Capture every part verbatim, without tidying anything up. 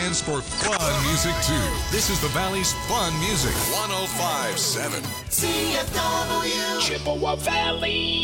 stands for fun music, too. This is the Valley's fun music. one oh five point seven C F W Chippewa Valley.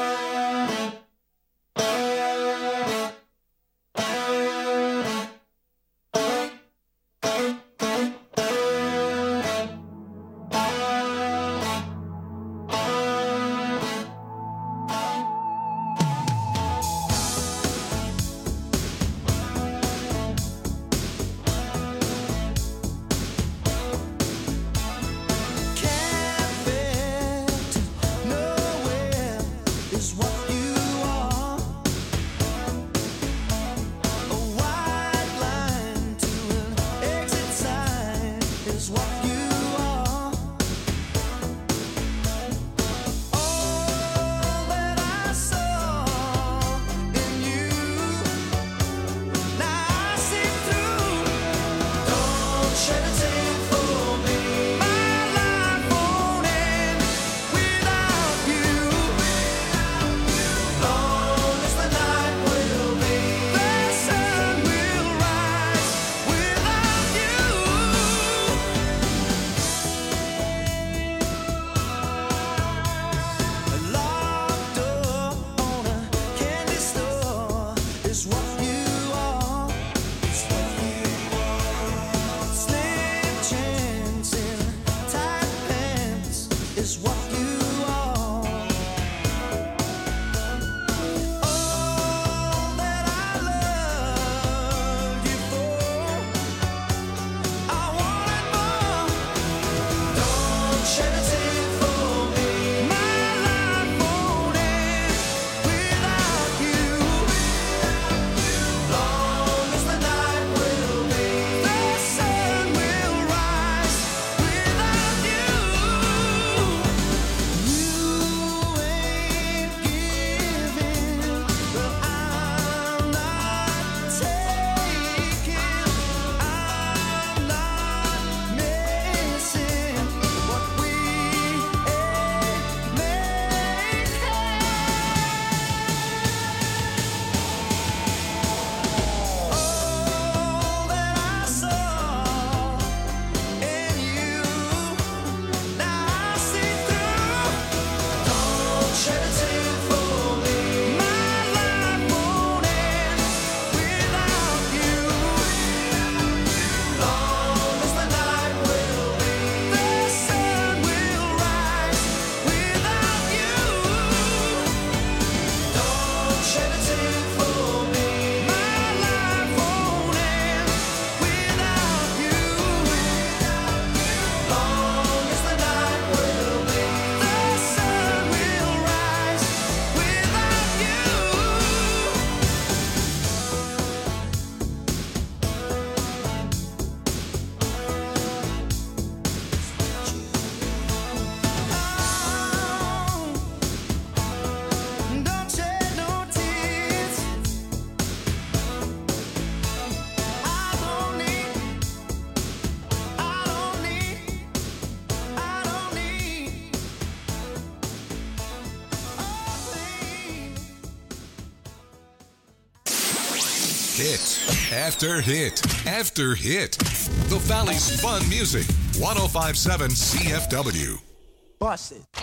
Hit after hit after hit. The Valley's fun music. one oh five point seven C F W. Bust it.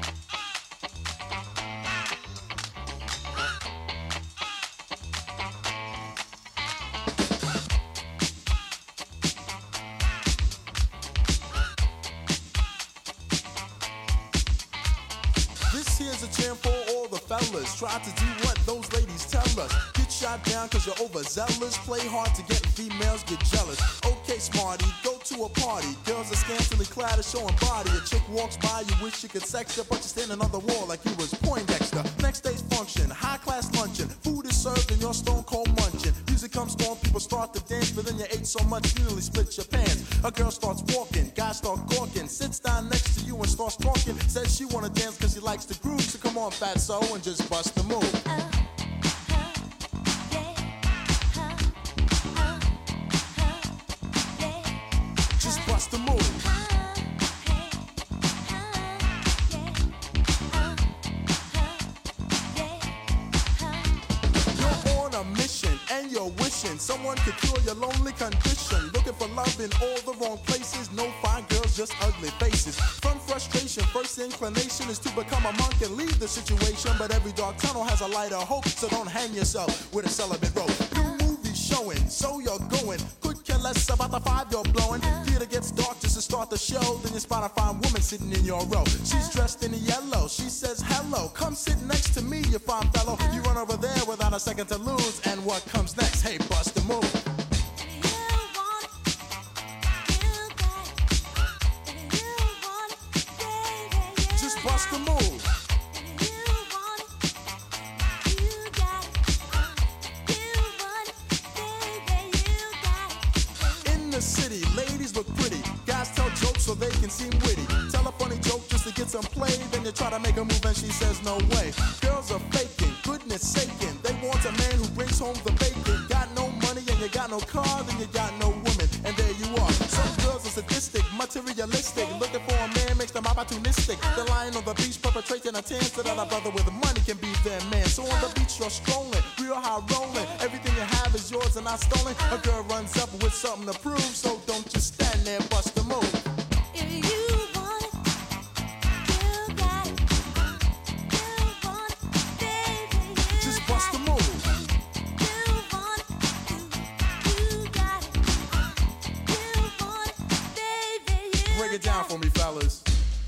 This here's a jam for all the fellas. Try to do what those ladies tell us. Get shot down cause you're overzealous. Play hard to get females get jealous. Okay, smarty, go to a party. Girls are scantily clad and showing body. A chick walks by, you wish you could sex her, but you're standing on the wall like you was Poindexter. Next day's function, high class luncheon. Food is served and you're stone cold munching. Music comes on, people start to dance, but then you ate so much you nearly split your pants. A girl starts walking, guys start gawking, sits down next to you and starts talking. Says she wanna dance cause she likes the groove, so come on fatso and just bust the move. Just bust the move. You're on a mission and you're wishing someone could cure your lonely condition. frustration, looking for love in all the wrong places. No fine girls, just ugly faces. From frustration, first inclination is to become a monk and leave the situation. But every dark tunnel has a light of hope, so don't hang yourself with a celibate rope. New movie showing, so you're going. Could care less about the five you're blowing. Theater gets dark just to start the show. Then you spot a fine woman sitting in your row. She's dressed in yellow, she says hello. Come sit next to me, you fine fellow. You run over there without a second to lose. And what comes next? Hey, bust the move. Just bust the move. In the city, ladies look pretty. Guys tell jokes so they can seem witty. Tell a funny joke just to get some play. Then you try to make a move and she says no way. Girls are faking, goodness saking. They want a man who brings home the bacon. Got no money and you got no car, then you got no woman. And there you are. Some girls are sadistic, materialistic. Looking for a man makes them opportunistic. They're lying on the beach perpetrating a tan so that a brother with money can be their man. So on the beach you're strolling, real high rolling. Everything you have is yours and not stolen. A girl runs up with something to prove, so don't just stand there, bust the move. Break it down for me, fellas.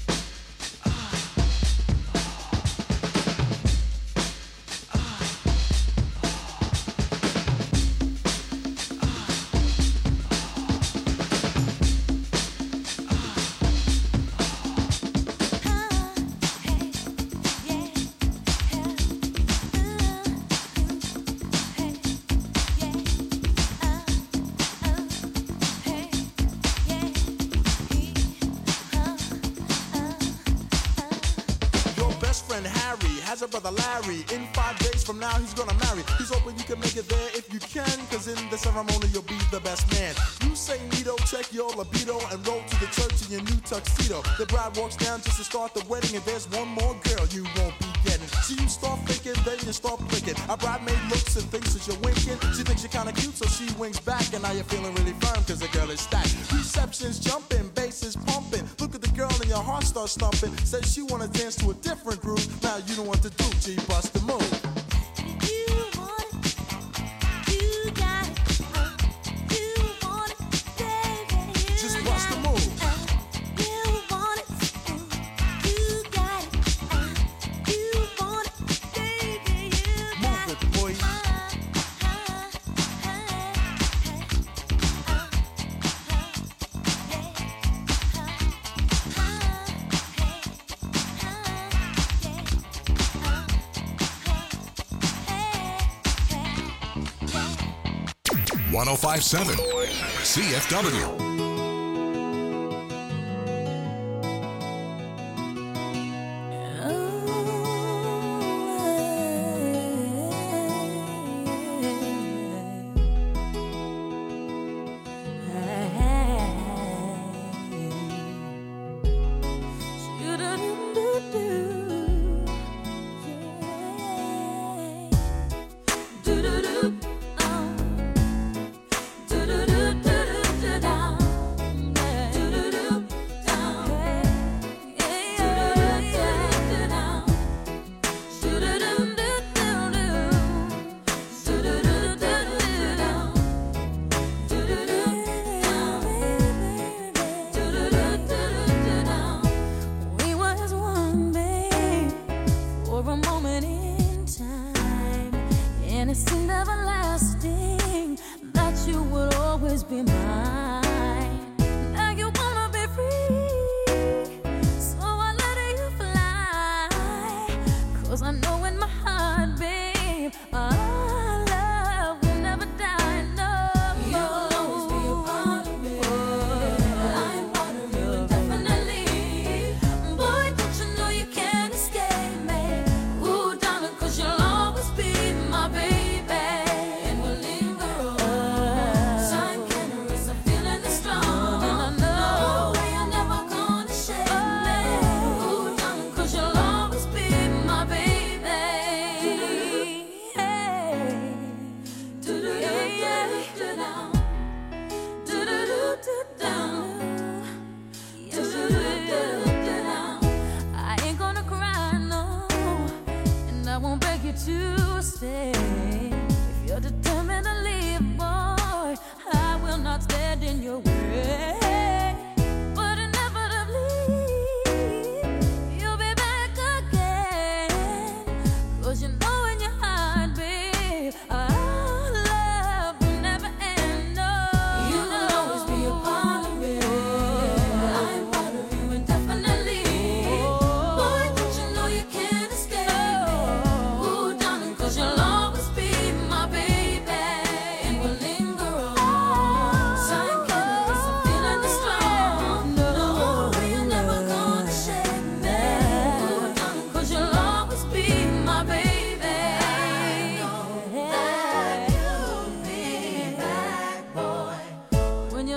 Has a brother Larry. In five days from now he's gonna marry. He's hoping you can make it there if you can, cause in the ceremony you'll be the best man. You say neato, check your libido, and roll to the church in your new tuxedo. The bride walks down just to start the wedding, and there's one more girl you won't be getting. So you start thinking, then you start blinking. A bridemaid looks and thinks that you're winking. She thinks you're kinda cute, so she winks back, and now you're feeling really firm cause the girl is stacked. Reception's jumping, bass is pumping. Look at the girl and your heart starts thumping. Says she wanna dance to a different groove. Now you know what to do, G, bust the move. one oh five point seven C F W.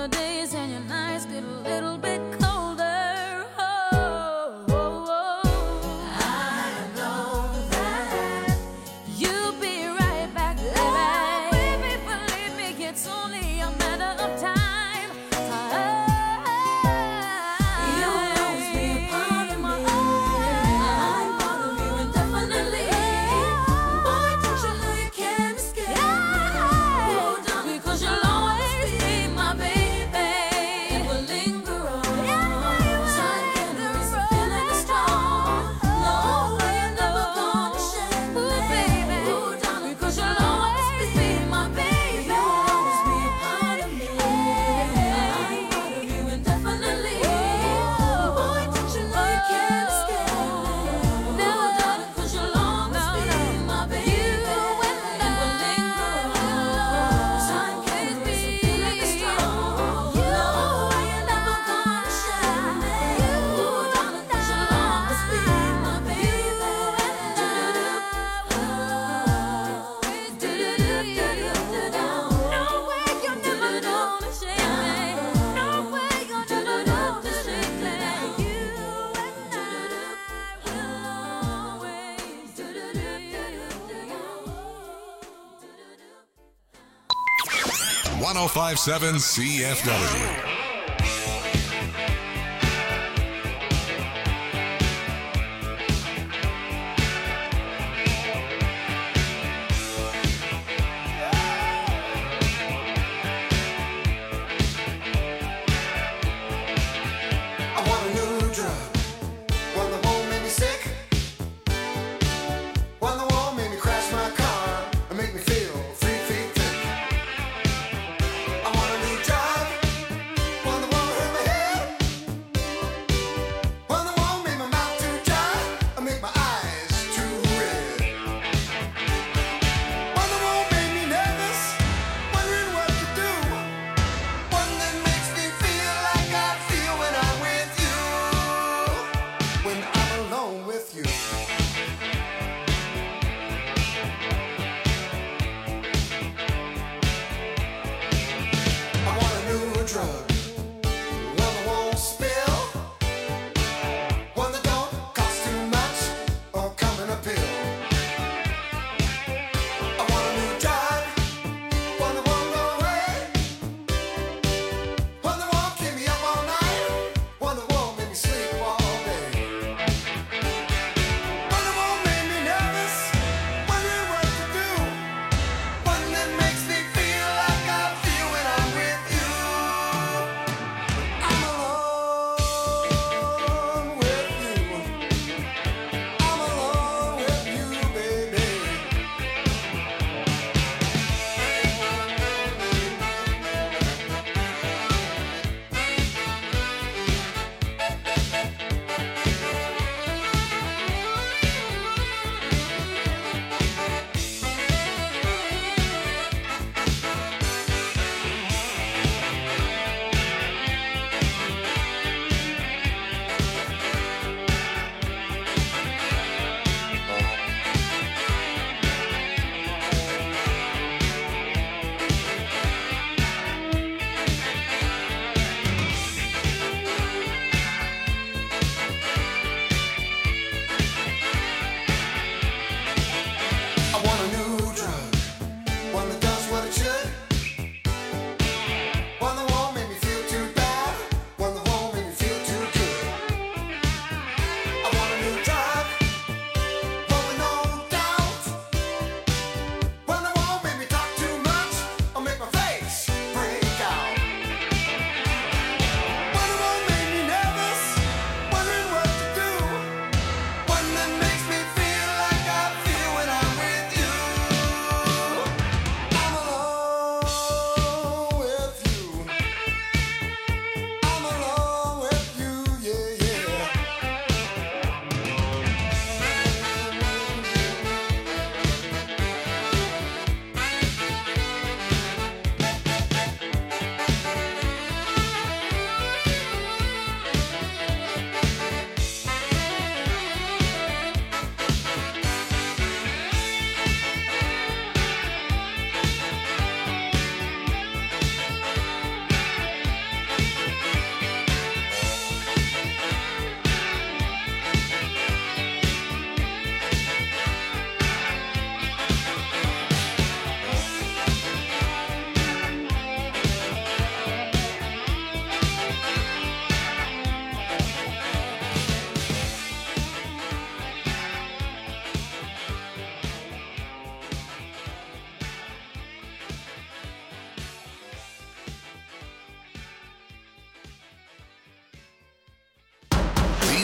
the days and your nights get a little bit colder. Oh, oh, oh. I know that you'll be right back, baby. Oh, baby, believe me, it's only a matter of time. one oh five point seven C F W.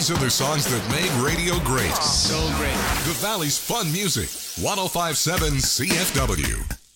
These are the songs that made radio great. So great. The Valley's fun music. one oh five point seven C F W.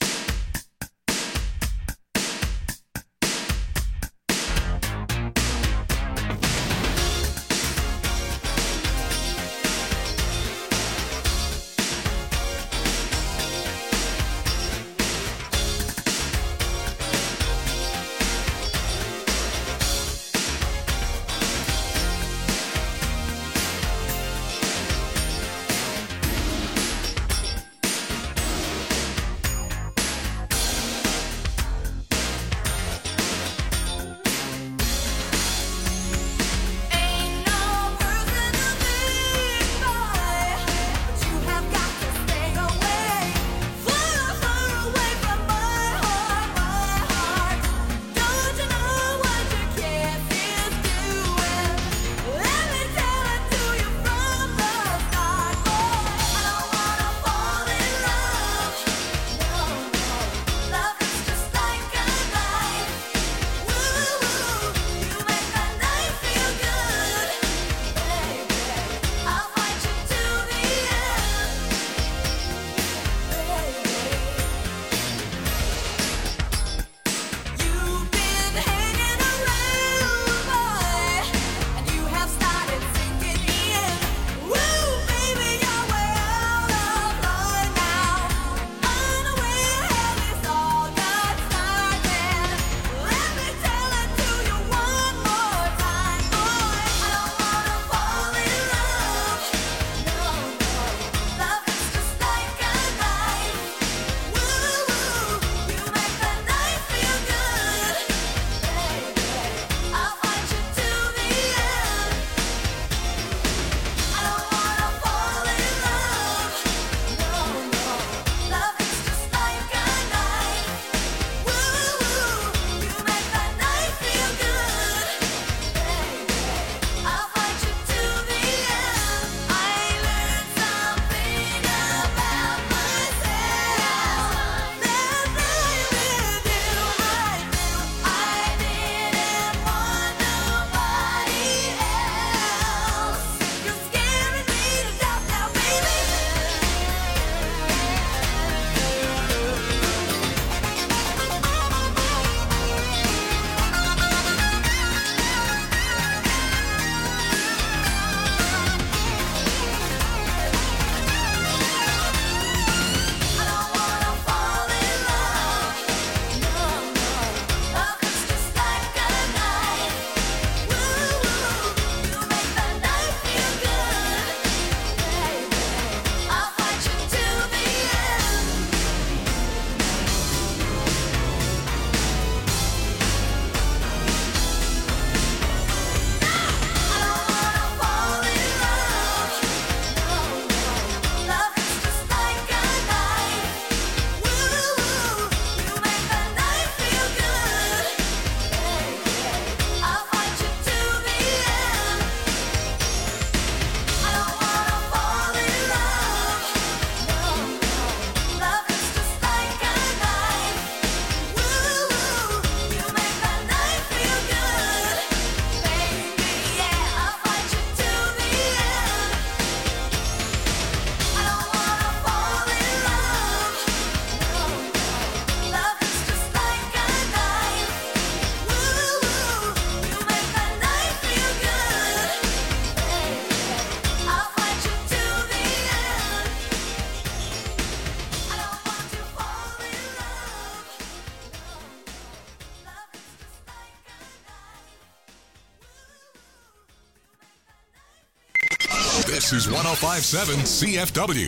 This is one oh five point seven C F W.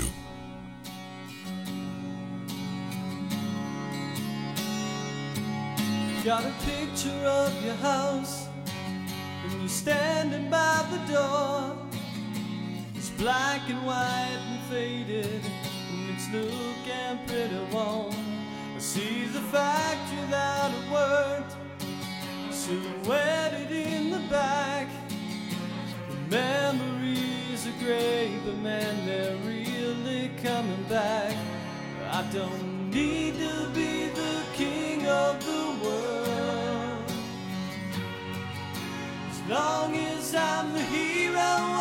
Got a picture of your house, and you're standing by the door. It's black and white and faded, and it's looking pretty warm. I see the factory that it worked, silhouetted in the back. The memories are great, but man, they're really coming back. I don't need to be the king of the world, as long as I'm the hero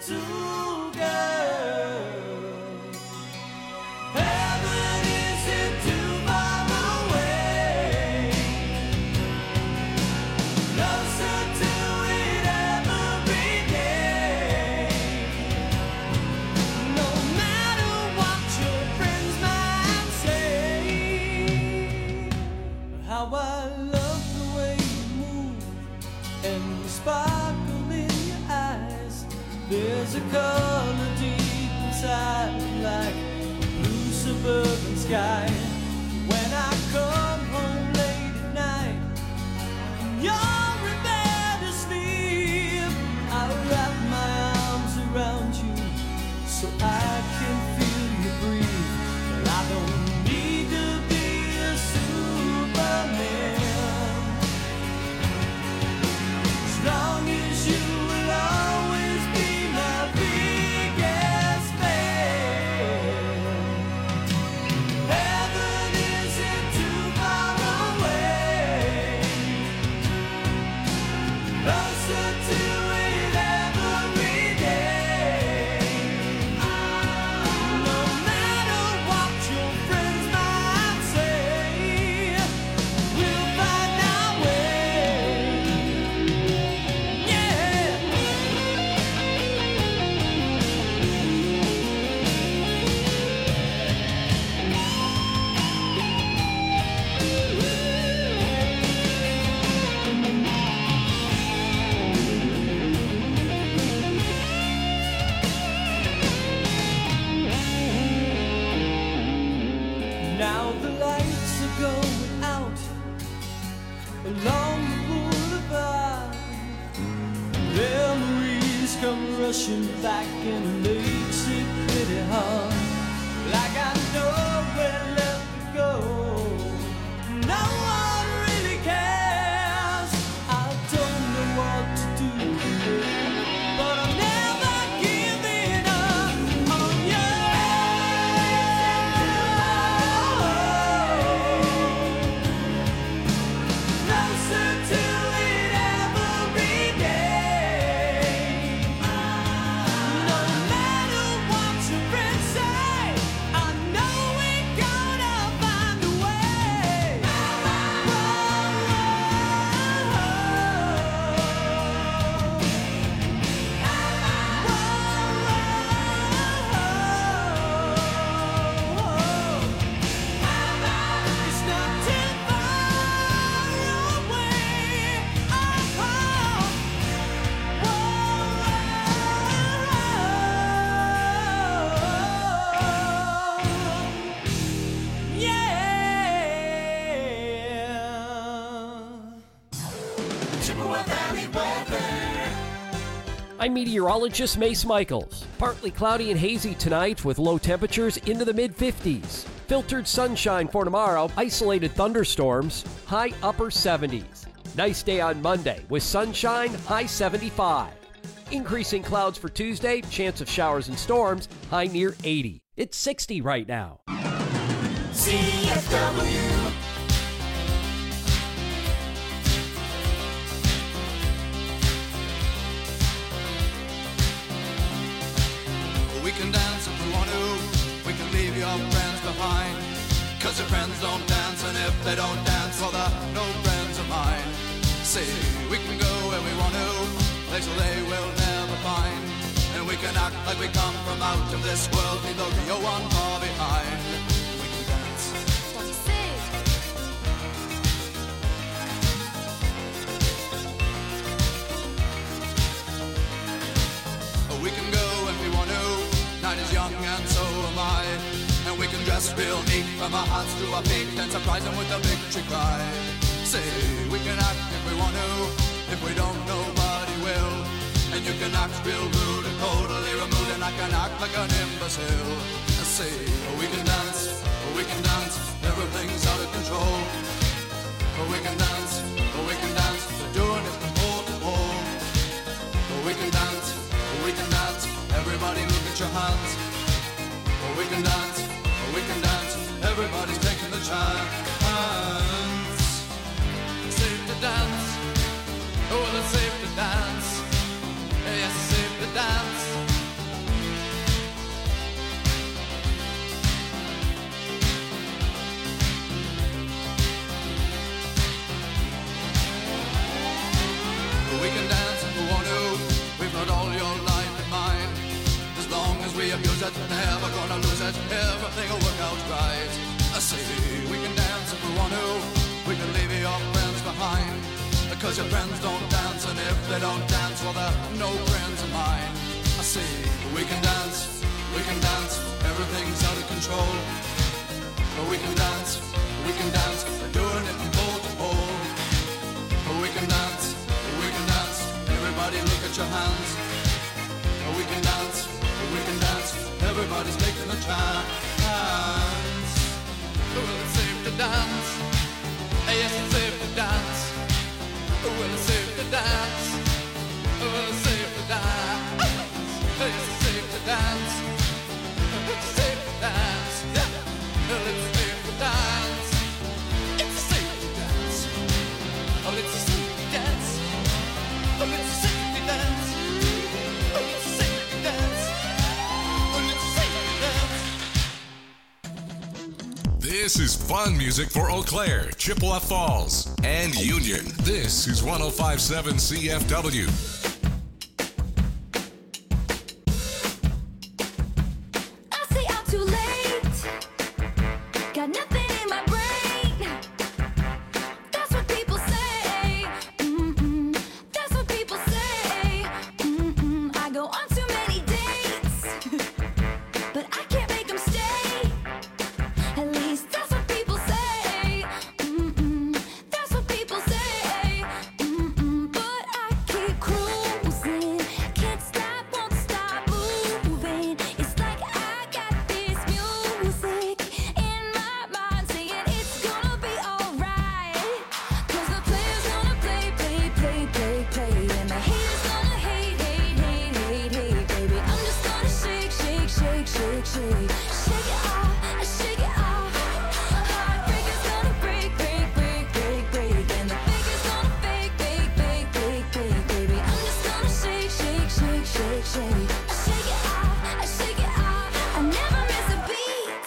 little girl. Heaven isn't too far away. Closer to it every day. No matter what your friends might say. How I love the way you move and the sparkle in your eyes. There's a color deep inside like blue suburban sky. When I come home late at night and you're in bed asleep, I wrap my arms around you so I can feel you breathe. But I don't need to be a Superman as long as you will always be my biggest fan. Heaven isn't too far away. Closer to it every day. No matter what your friends might say, we'll find our way. Yeah. Now the lights are going out along the boulevard. Memories come rushing back and makes it pretty hard. Like I know where left to go. No one really cares. I don't know what to do, but I'm never giving up on you. Closer to it every day. No matter what your friends say, I know we're gonna find a way. It's not too far away. Yeah. Chippewa Valley weather. I'm meteorologist Mace Michaels. Partly cloudy and hazy tonight with low temperatures into the mid fifties. Filtered sunshine for tomorrow, isolated thunderstorms, high upper seventies. Nice day on Monday with sunshine, high seventy-five. Increasing clouds for Tuesday, chance of showers and storms, high near eighty. It's sixty right now. C F W. We can dance if we want to. We can leave your friends behind. Cause your friends don't dance, and if they don't dance, well, they're no friends of mine. See, we can go where we want to, places they will never find. And we can act like we come from out of this world, leave the real one far behind. We can dance. We can go if we want to. Night is young and so am I. And we can dress real neat from our hearts to our feet and surprise them with a victory cry. Say, we can act if we want to. If we don't, nobody will. And you can act real rude and totally removed, and I can act like an imbecile. Say, we can dance, we can dance, everything's out of control. We can dance, we can dance, we're doing it from pole to pole. We can dance, we can dance, everybody look at your hands. We can dance, we can dance, everybody's taking the chance. Safe to dance, oh well it's safe to dance. Yes, it's safe to dance. abuse it, never gonna lose it. Everything will work out right. I say we can dance if we want to. We can leave your friends behind. Cause your friends don't dance, and if they don't dance, well, they're no friends of mine. I say we can dance, we can dance, everything's out of control. But we can dance, we can dance, we're doing it from pole to pole. But we can dance, we can dance, everybody look at your hands. But we can dance, we can dance, everybody's making a chance. Well, it's safe to dance, yes, it's safe to dance. Well, it's safe to dance. Well, it's safe to dance. It's safe to dance. It's safe to dance. Well, it's safe to dance. It's safe to dance. Oh, it's safe to dance. Oh, it's safe to dance. Oh, it's safe to dance. Oh, it's safe to dance. This is fun music for Eau Claire, Chippewa Falls, and Union. This is one oh five point seven C F W. I stay out too late. Got nothing in my brain. That's what people say. Mm-mm. That's what people say. Mm-mm. I go on too many dates, but I can't make them stay. At least that's what people say. Mm-mm. That's what people say. Mm-mm. But I keep cruising. Can't stop, won't stop moving. It's like I got this music in my mind saying it's gonna be alright. Cause the player's gonna play, play, play, play, play. And the haters gonna hate, hate, hate, hate, hate, baby. I'm just gonna shake, shake, shake, shake, shake. Shake it off, shake it off. Heartbreaker's gonna break, break, break, break, break. And the faker's gonna fake, fake, fake, fake, fake, baby. I'm just gonna shake, shake, shake, shake, shake. I shake it off, I shake it off. I never miss a beat.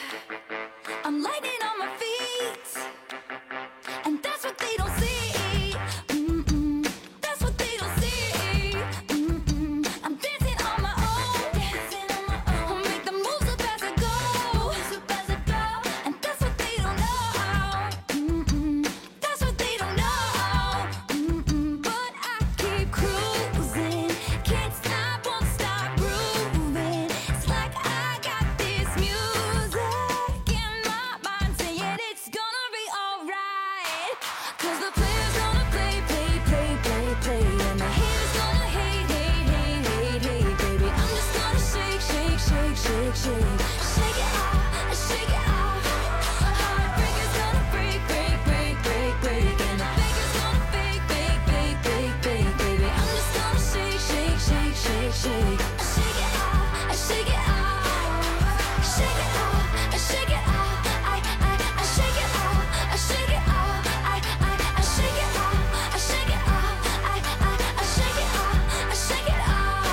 I'm lightning on my feet, and that's what they don't see. Mm-mm. That's what they don't see. Mm-mm. I'm dancing on my own, dancing on my own. Make the moves up as I go, moves up as I go. And that's what they don't know. Mm-mm. That's what they don't know. Mm-mm. But I keep cruising, can't stop, won't stop grooving. It's like I got this music in my mind saying it's gonna be alright. Cause the player's gonna play, play, play, play, play. And the haters gonna hate, hate, hate, hate, hate, baby. I'm just gonna shake, shake, shake, shake, shake. Shake it off, shake it off. Heartbreaker's gonna break, break, break, break, break. And the faker's gonna fake, fake, fake, fake, fake, baby. I'm just gonna shake, shake, shake, shake, shake. Shake it off, shake it off. Shake it off, shake it off. I, I, I shake it off, I shake it off. I, I, I shake it off, I shake it off. I, I, I shake it off, I shake it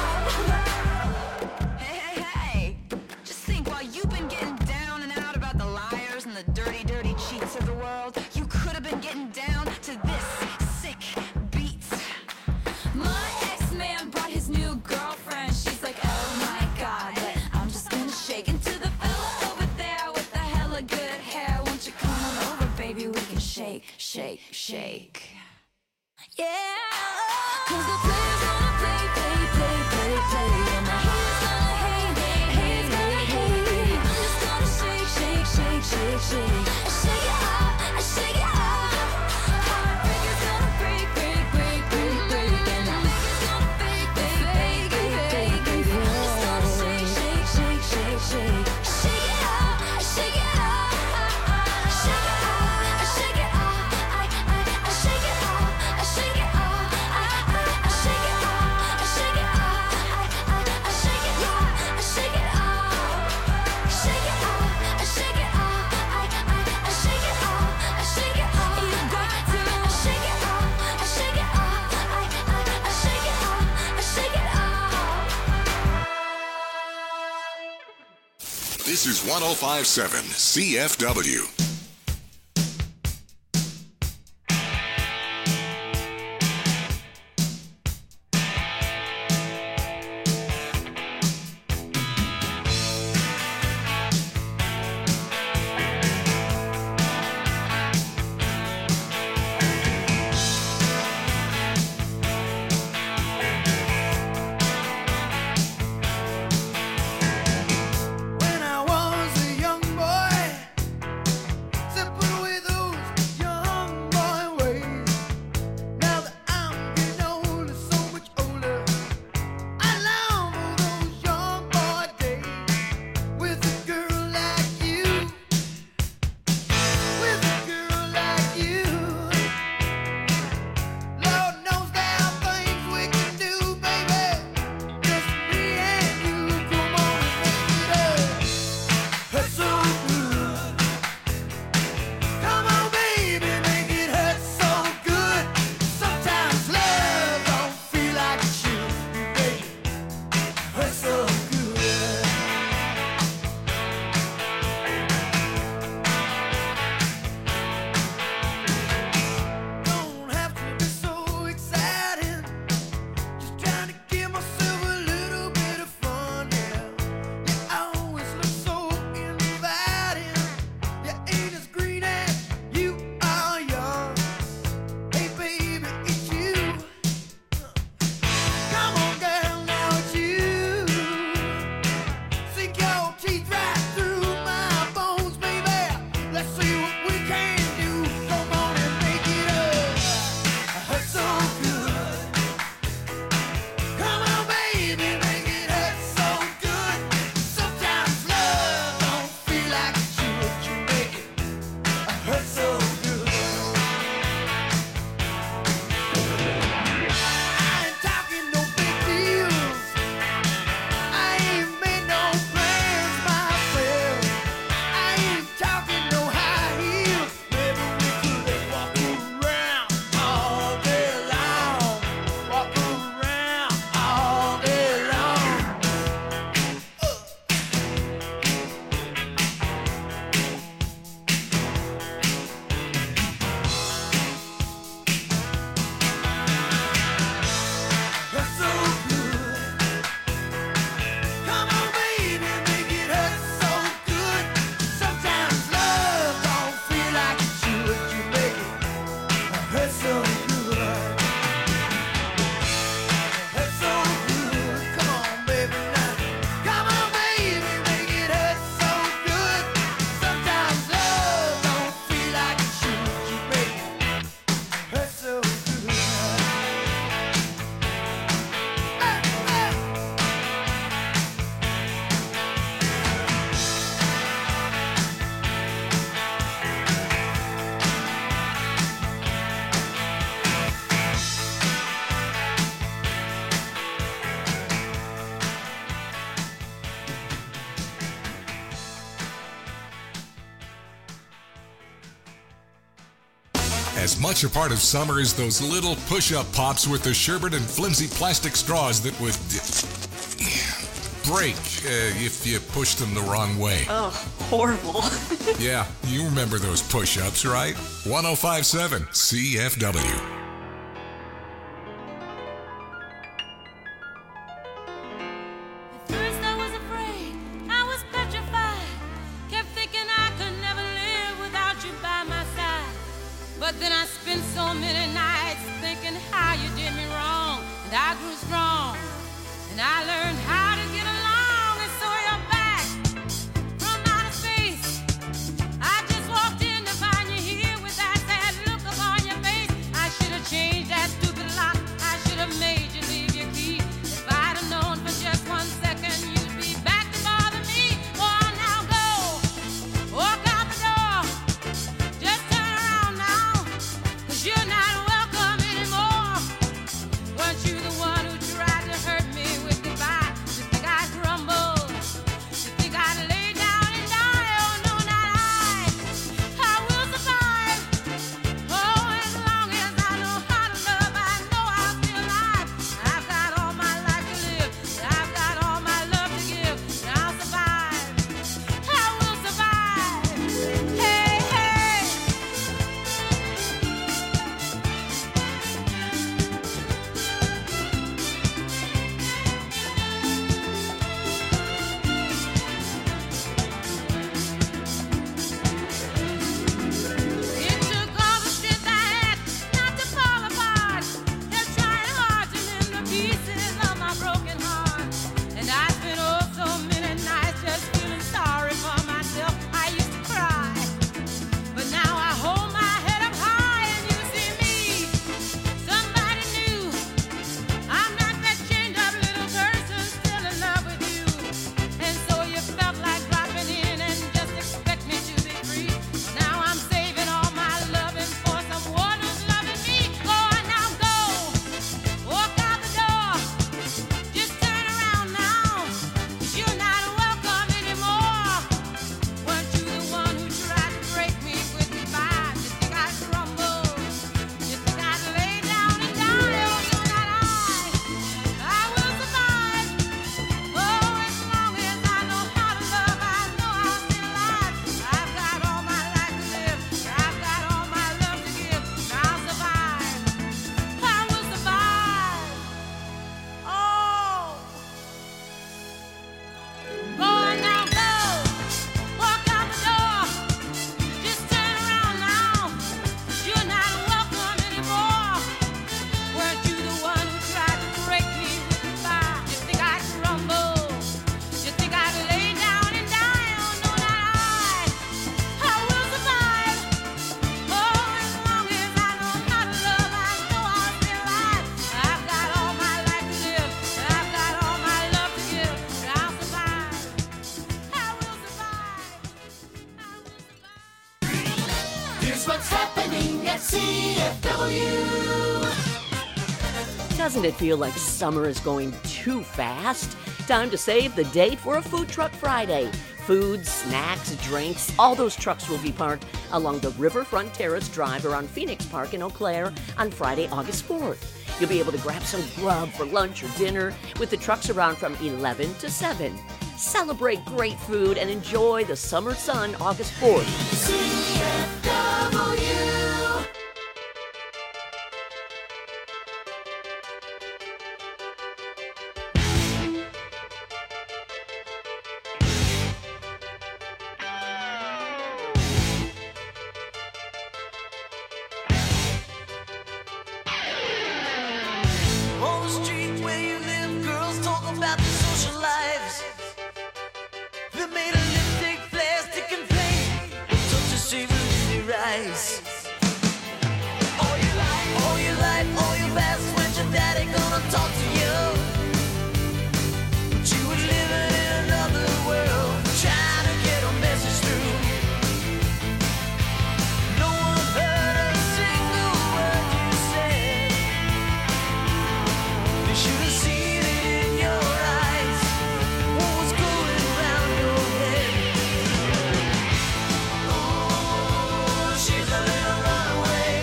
off. Hey, hey, hey! Just think, while you've been getting down and out about the liars and the dirty, dirty cheats of the world, you could have been getting down to this sick beat. My ex-man brought his new girlfriend. She's like, oh my god, but I'm just gonna shake into the fella over there with the hella good hair. Won't you come on over, baby? We can shake, shake, shake. Yeah. Cause the player's gonna play, play, play, play, play. And the haters gonna hate, hate, hate, hate, hate. I'm just gonna shake, shake, shake, shake, shake. Shake it off, shake it off. Heartbreaker's gonna break, break, break, break, break. And the faker's gonna fake, fake, fake, fake, fake, baby. I'm just gonna shake, shake, shake, shake, shake. Shake it off, shake it off. Shake it off, shake it off. I, I, I shake it off, I shake it off. I, I, I shake it off, I shake it off. I, I, I shake it off, I shake it off. Shake it off, I shake it off. I, I, I shake it off, I shake it off. You got to shake it off, I shake it off. I, I, I shake it off, I shake it off. This is one oh five point seven C F W. hurts so good. Hurts so good. Come on, baby, now. Come on, baby, make it hurt so good. Sometimes love don't feel like it should. You make it hurt so good. Ah, ah. As much a part of summer as those little push-up pops with the sherbet and flimsy plastic straws that would break uh, if you pushed them the wrong way. Oh, horrible. Yeah, you remember those push-ups, right? one oh five point seven C F W. At first I was afraid, I was petrified. Kept thinking I could never live without you by my side. But then I spent so many nights thinking how you did me wrong. And I grew strong, and I learned how to get along. And so you're back from outer space. I just walked in to find you here with that sad look upon your face. I should have changed that stupid lock. I should have made you leave your key. If I'd have known for just one second you'd be back to bother me. Oh, now go, walk out the door. Just turn around now, 'cause you're not welcome anymore. Weren't you the one who tried to hurt me with goodbye? You think I'd crumble? You think I'd lay down and die? Oh, no, not I. I will survive. Oh, as long as I know how to love, I know I'll be alive. I've got all my life to live. I've got all my love to give. And I'll survive. I will survive. Hey, hey. It took all the strength I had not to fall apart. Kept trying hard to mend the pieces of my broken heart. And I spent oh so many nights just feeling sorry for myself. I used to cry, but now I hold my head up high and you see me, somebody new. I'm not that chained up little person still in love with you. And so you felt like dropping in and just expect me to be free. Now I'm saving all my loving for someone who's loving me. Go on now, go, walk out the door. Just turn around now, 'cause you're not welcome anymore. Weren't you the one who tried to break me with goodbye? You think I'd crumble? You think I'd lay down and die? Oh, no, not I. I will survive. Oh, as long as I know how to love, I know I'll be alive. I've got all my life to live. I've got all my love to give. And I'll survive. I will survive. Oh. Go on now, go. Walk out the door. Just turn around now, 'cause you're not welcome anymore. Weren't you the one who tried to break me with goodbye? You think I'd crumble? You think I'd lay down and die? Oh, no, not I. I will survive. Oh, as long as I know how to love, I know I'll be alive. I've got all my life to live. I've got all my love to give. And I'll survive. I will survive. I will survive. Here's what's happening at C F W. Doesn't it feel like summer is going too fast? Time to save the date for a Food Truck Friday. Food, snacks, drinks, all those trucks will be parked along the Riverfront Terrace Drive around Phoenix Park in Eau Claire on Friday, August fourth. You'll be able to grab some grub for lunch or dinner with the trucks around from eleven to seven. Celebrate great food and enjoy the summer sun August fourth. C F W. social lives. They made a lipstick, plastic, and paint. Touch the savor in their eyes. All your life, all your life, all your past. When's your daddy gonna talk to you? But you were living in another world, trying to get a message through. No one heard a single word you said. They should have seen it in your eyes. What was going round your head? Oh, she's a little runaway.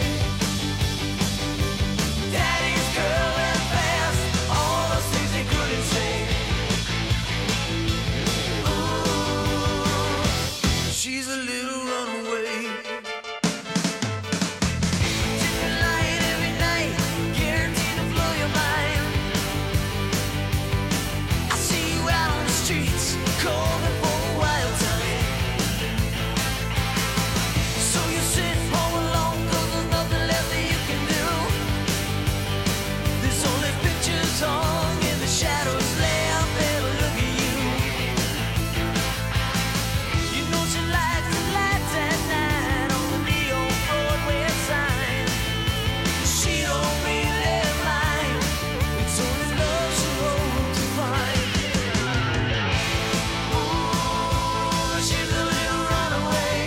Daddy's girl ran fast, all those things they couldn't say. Oh, she's a little runaway. Different light every night, guaranteed to blow your mind. I see you out on the streets, calling for a wild time. So you sit home alone, 'cause there's nothing left that you can do. There's only pictures hung in the shadows, lay out there to look at you. You know she likes the lights at night on the neon Broadway sign. She don't really mind, it's only love she hopes to find. Ooh, she's a little runaway.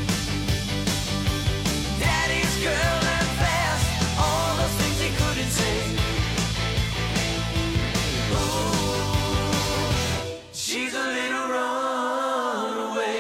Daddy's girl ran fast, all those things he couldn't say. Ooh, she's a little runaway.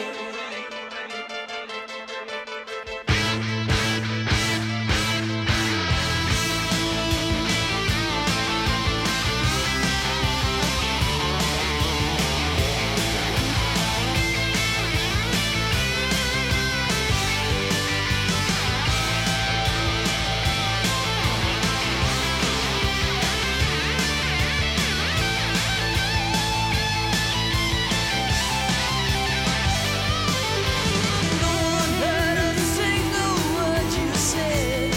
No one heard a single word you said.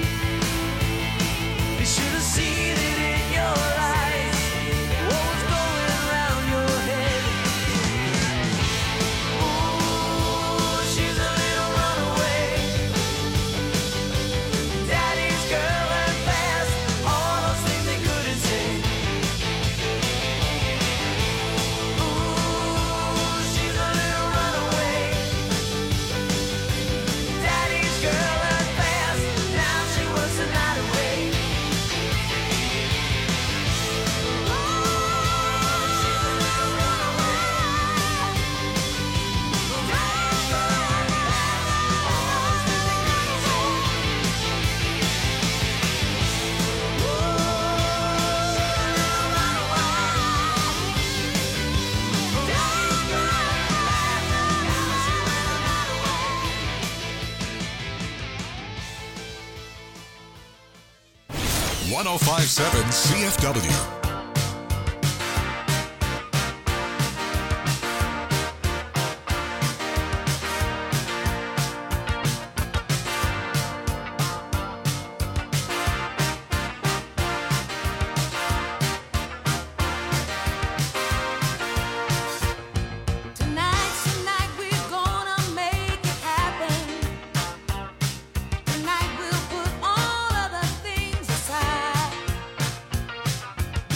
They should have seen it in your eyes. What was going around your head? Ooh, she's a little runaway. Daddy's girl ran fast, all those things they couldn't say. Ooh, she's a little runaway. Daddy's girl ran fast, now she works the night away. one oh five point seven C F W. Tonight's the night we're gonna make it happen. Tonight we'll put all other things aside.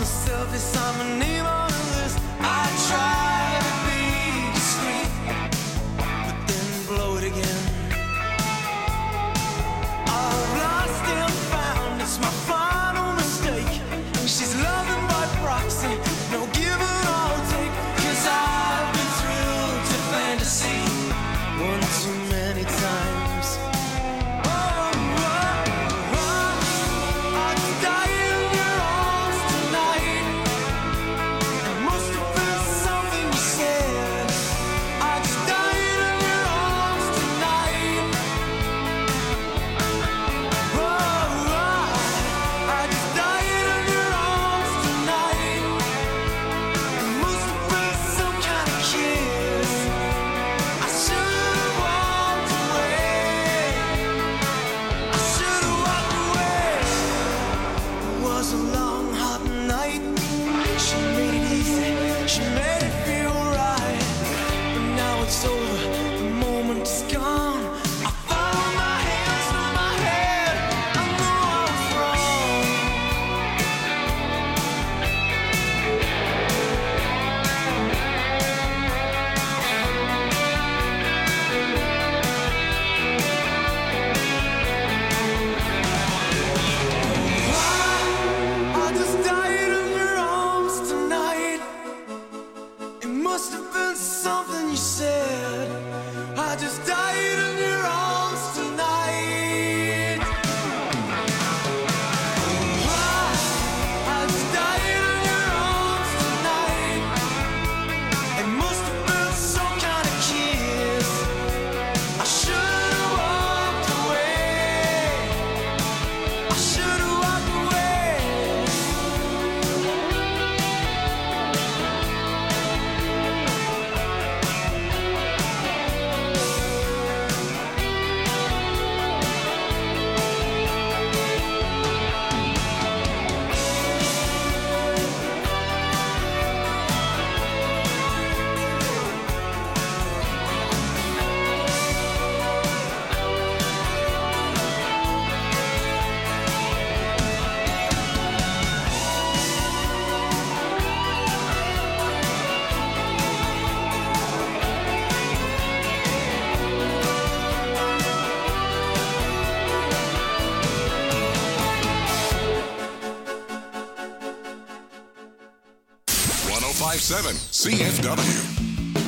the surface, I'm a name on the list. I try to be discreet, but then blow it again. I've lost and found, it's my final mistake. She's loving by proxy, no give and all take. Cause I've been thrilled to fantasy one too many times. Oh, oh, oh, I'd die in your arms tonight. It must have been something you said. I'd die in your arms tonight. Oh, oh, I'd die in your arms tonight. It must have been some kind of kiss. I should have walked away. I should have walked away. It was a long, hot night. She made it easy. She made it feel right. But now it's over. The moment is gone. I follow my hands through my head. I know I was wrong. I just died in your arms tonight. It must have been something you said. I just died in your arms tonight. I just died in your arms tonight. It must have been some kind of kiss. I should have walked away. I should have walked away. one oh five point seven C F W.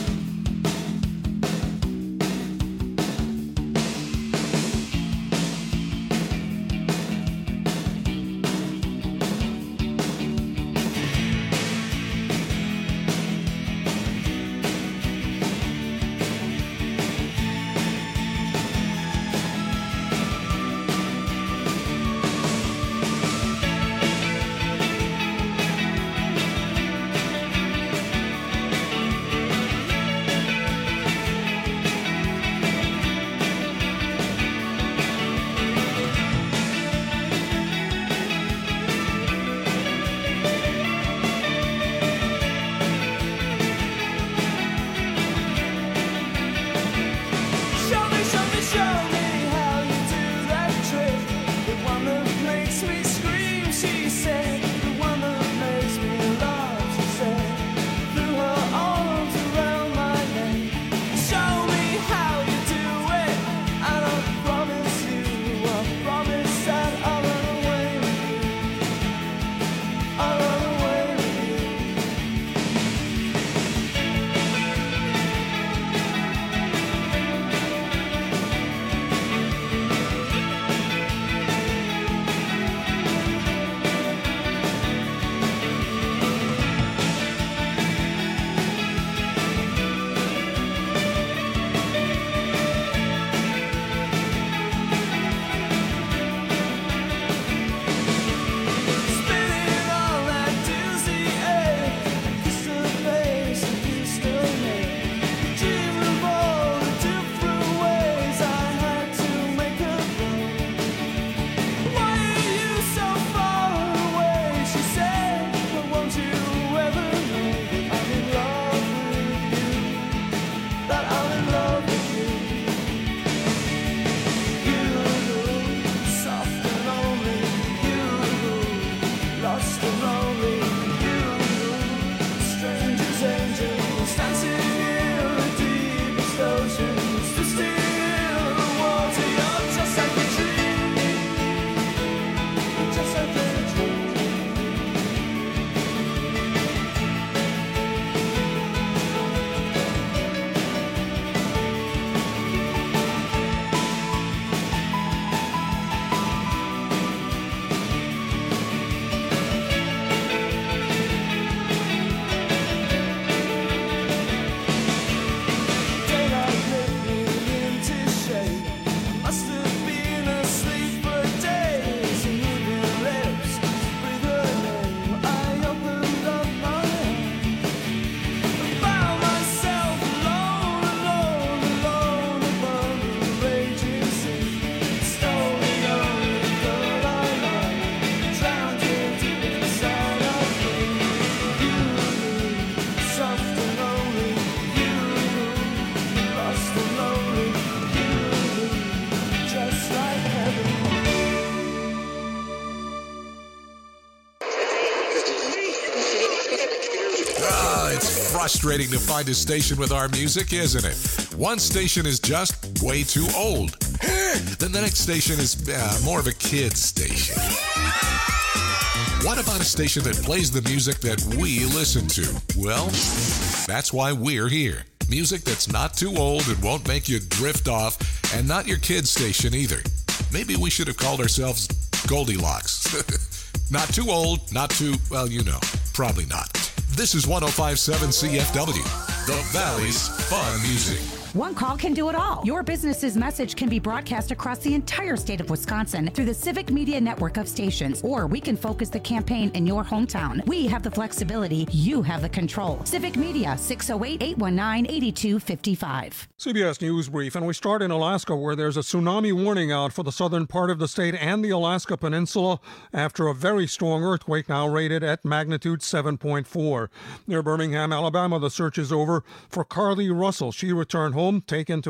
Show me, show me, show me how you do that trick. The one that makes me scream, she said. The one that makes me love, she said. Threw her arms around my neck. Show me how you do it, and I promise you, I promise that I'll run away with you. I'll run away with you. Spinning all that dizzy air, kiss her face and kiss her neck. Dream of all the different ways I had to make her grow. Why are you so far away? She said, but won't you ever know that I'm in love with you? That I'm in love with you. You, soft and lonely. You, lost and lonely. it's frustrating to find a station with our music, isn't it? One station is just way too old. Then the next station is uh, more of a kid's station. What about a station that plays the music that we listen to? Well, that's why we're here. Music that's not too old and won't make you drift off, and not your kid's station either. Maybe we should have called ourselves Goldilocks. Not too old, not too, well, you know, probably not. This is one oh five point seven C F W, the Valley's fun music. One call can do it all. Your business's message can be broadcast across the entire state of Wisconsin through the Civic Media network of stations, or we can focus the campaign in your hometown. We have the flexibility. You have the control. Civic Media, six oh eight, eight one nine, eight two five five. C B S News Brief, and we start in Alaska, where there's a tsunami warning out for the southern part of the state and the Alaska Peninsula after a very strong earthquake now rated at magnitude seven point four. Near Birmingham, Alabama, the search is over for Carly Russell. She returned home, taken to